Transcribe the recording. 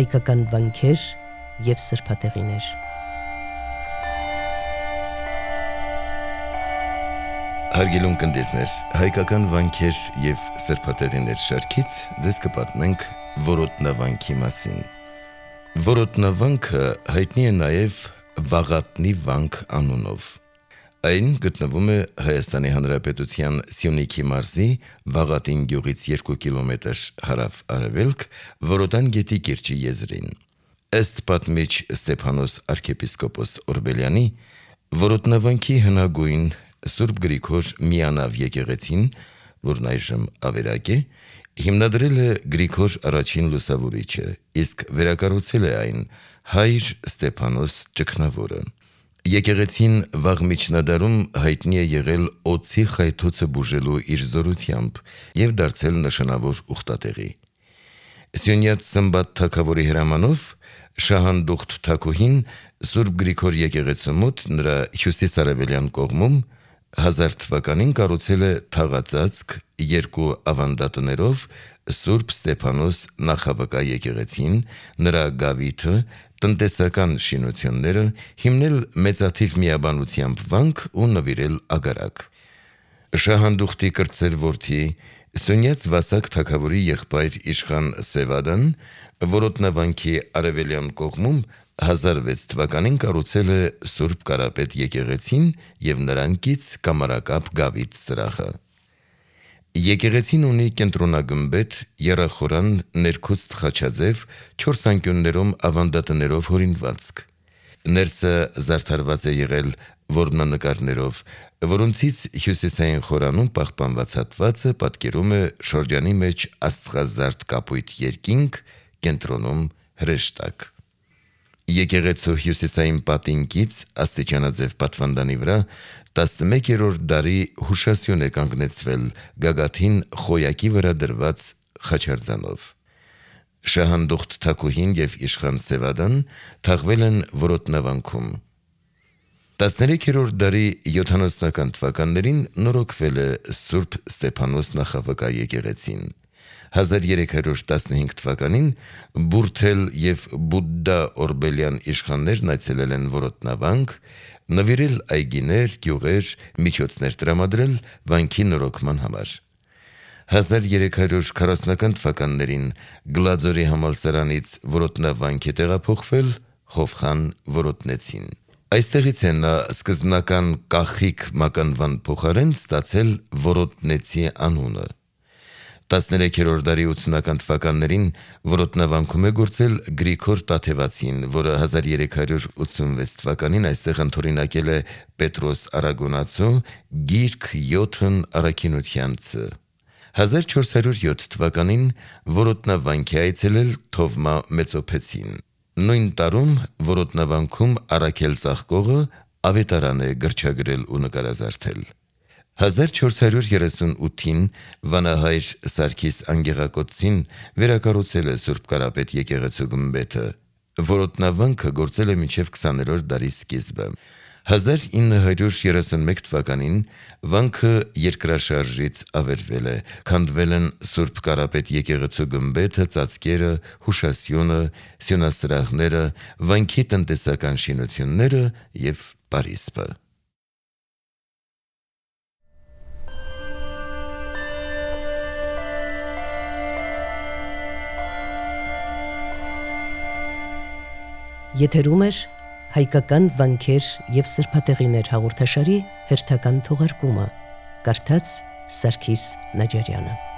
հայկական վանքեր և սրբատեղիներ։ Հարգելուն կնդիրներ, հայկական վանքեր և սրբատեղիներ շարքից ձեզ կպատմենք որոտնավանքի մասին։ Որոտնավանքը հայտնի է նաև Վաղատնի վանք անունով։ Այն գտնվում է Հայաստանի Հանրապետության Սյունիքի մարզի Վաղատին գյուղից 2 կիլոմետր հարավ-արևելք Որոտան գետի կիրճի եզրին։ Ըստ պատմիչ Ստեփանոս arczepiskopos Օրբելյանի, որոտնավանքի հնագույն Սուրբ Գրիգոր միանավ եկեղեցին, որն այժմ ավերակ է, հիմնադրել է Գրիգոր առաջին լուսավորիչը, իսկ վերակառուցել է այն հայր Ստեփանոս Ճգնավորը։ Եկեղեցին վաղ միջնադարում հայտնի է եղել օձի խայթոցը բուժելու իր զորությամբ և դարձել նշանավոր ուխտատեղի։ Սյունյաց Սմբատ թագավորի հրամանով Շահանդուխտ թագուհին Սուրբ Գրիգոր եկեղեցու մոտ նրա հյուսիս-արևելյան կողմում 1000 թվականին կառուցել է թաղածածկ 2 ավանդատներով Սուրբ Ստեփանոս նախավկա եկեղեցին, նրա գավիթը, տնտեսական շինությունները, հիմնել մեծաթիվ միաբանությամբ վանք ու նվիրել ագարակ։ Շահանդուխտի կրտսեր որդի Սյունյաց Վասակ թագավորի եղբայր իշխան Սևադան որոտնավանքի արևելյան կողմում 1006 թվականին կառուցել է Սուրբ Կարապետ եկեղեցին և նրանքից կամարակապ գավիթ սրահը։ Եկեղեցին ունի կենտրոնագմբեթ, եռախորան, ներքուստ խաչաձև, 4 անկյուններում ավանդատներով հորինվածք։ Ներսը զարդարված է եղել որմնանկարներով, որոնցից հյուսիսային խորանում պահպանված հատվածը պատկերում է շրջանի մեջ աստղազարդ կապույտ երկինք, կենտրոնում հրեշտակ։ Եկեղեցու հյուսիսային պատինկից աստիճանաձև պատվանդանի վրա 11-րդ դարի հուշասյուն է կանգնեցվել գագաթին խոյակի վրա դրված խաչարձանով։ Շահանդուխտ թագուհին և իշխան Սևադան թաղվել են որոտնավանքում։ 13-րդ դարի 70-ական թվականներին նորոգվել է Սուրբ Ստեփանոս նախավկա եկեղեցին։ 1315 թվականին Բուրթել և Բուդդա Օրբելյան իշխաններն այցելել են որոտնավանք, նվիրել այգիներ, գյուղեր, միջոցներ տրամադրել վանքի նորոգման համար։ 1340-ական թվականներին Գլաձորի համալսարանից որոտնավանք է տեղափոխվել Հովխան որոտնեցին։ Այստեղից է նա սկզբնական Կախիկ մականվան փոխարեն ստացել Որոտնեցի անունը։ 13-րդ դարի 80-ական թվականներին որոտնավանքում է գործել Գրիգոր Տաթևացին, որը 1386 թվականին այստեղ ընդօրինակել է Պետրոս Արագոնացու գիրք 7 առաքինությանցը։ 1407 թվականին որոտնավանք է այցելել Թովմա Մեծոփեցին։ Նույն տարում որոտնավանքում Արաքել Ծաղկողը ավետարան է գրչագրել ու նկարազարդել։ 1438-ին վանահայր Սարգիս Անգեղակոծին վերակառուցել է Սուրբ Կարապետ եկեղեցու գմբեթը։ Որոտնավանքը գործել է մինչև 20-րդ դարի սկիզբը։ 1931 թվականին վանքը երկրաշարժից ավերվել է, քանդվել են Սուրբ Կարապետ եկեղեցու գմբեթը, ծածկերը, հուշասյունը, սյունասրահները, վանքի տնտեսական շինությունները և պարիսպը։ Եթերում էր հայկական վանքեր և սրբատեղիներ հաղորդաշարի հերթական թողարկումը, կարդաց Սարգիս Նաջարյանը։